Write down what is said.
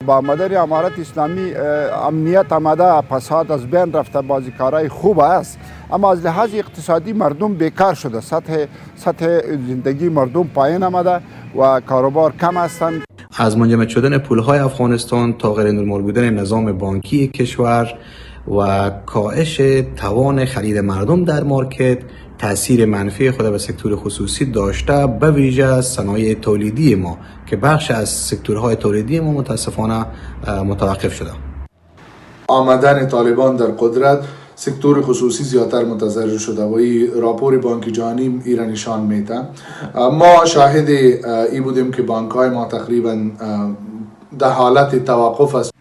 با آمدن امارت اسلامی امنیت آمده، فساد از بین رفته، بازیکارای خوب است، اما از لحاظ اقتصادی مردم بیکار شده، سطح زندگی مردم پایین آمده و کاروبار کم هستند. از منجمد شدن پولهای افغانستان تا غیر نرمال بودن نظام بانکی کشور و کاهش توان خرید مردم در مارکت تأثیر منفی خود به سکتور خصوصی داشته، به ویژه صنایع تولیدی ما که بخش از سکتورهای تولیدی ما متاسفانه متوقف شده. آمدن طالبان در قدرت سکتور خصوصی زیادتر متضرر شده و این راپور بانک جهانی ایرا نشان میده. ما شاهد ای بودیم که بانک های ما تقریبا در حالت توقف است.